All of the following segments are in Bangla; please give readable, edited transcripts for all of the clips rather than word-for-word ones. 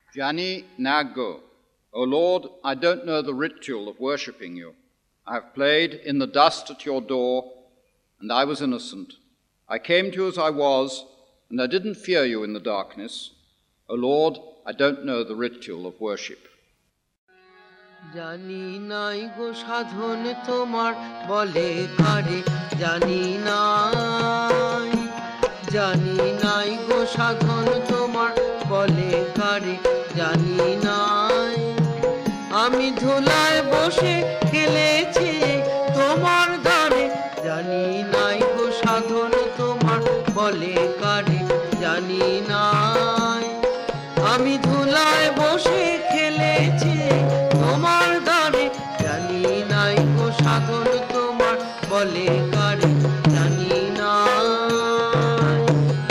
Jani Naggo. O Lord, I don't know the ritual of worshipping you. I have played in the dust at your door, and I was innocent. I came to you as I was, and I didn't fear you in the darkness. O Lord, I don't know the ritual of worship. জানি নাই গো সাধন তোমার বলে কারে, জানি নাই, জানি নাই গো সাধন তোমার বলে কারে, জানি নাই। আমি ধুলায় বসে খেলেছি তোমার দ্বারে, জানি নাই গো সাধন তোমার বলে কারে, জানি নাই। আমি ধুলায় বসে খেলেছি তোমার দ্বারে, জানি নাই গো সাধন তোমার বলে কারে, জানি নাই।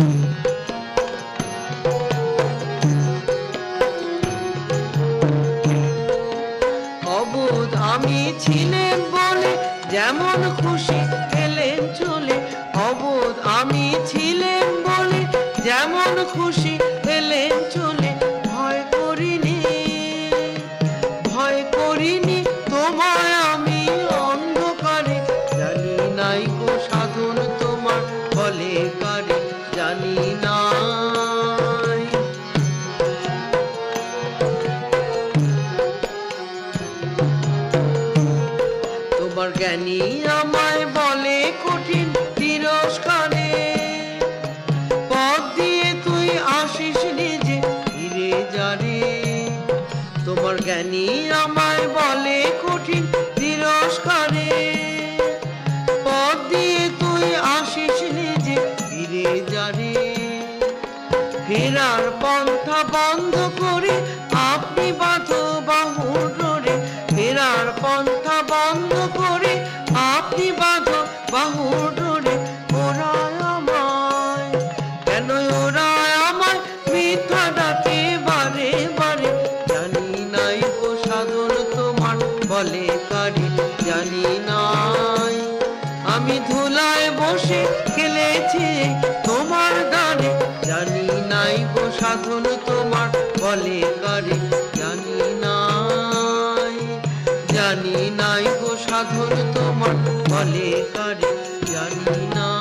অবোধ আমি ছিলেন বলে যেমন খুশি এলেন চলে, অবোধ আমি ছিলেন বলে যেমন খুশি এলেন চলে। ভয় করিনি, ভয় করিনি তোমায় আমি অন্ধকারে, জানি নাই গো সাধন তোমার বলে কারে, জানি নাই। তোমার জ্ঞানী আমায় বলে কঠিন তিরস্কারে, পথ দিয়ে তুই আসিস নিজে ফিরে যারে। তোমার জ্ঞানী আমায় বলে কঠিন তিরস্কারে, পথ দিয়ে তুই আসিস নিজে ফিরে যারে। ফেরার পন্থা বন্ধ করে আপনি বাঁধো বাহুর ডোরে, ফেরার পন্থা বন্ধ করে আপনি বাঁধো বাহুর ডোরে। ওরায় আমায়, কেন ওরায় আমায় মিথ্যা ডাকে বারে বারে, জানি নাই গো সাধন তোমার বলে কারে, জানি নাই। আমি ধুলায় বসে খেলেছি তোমার দ্বারে, জানি নাই গো সাধন তোমার বলে কারে, জানি নাই, জানি নাই গো সাধন তোমার বলে কারে, জানি না।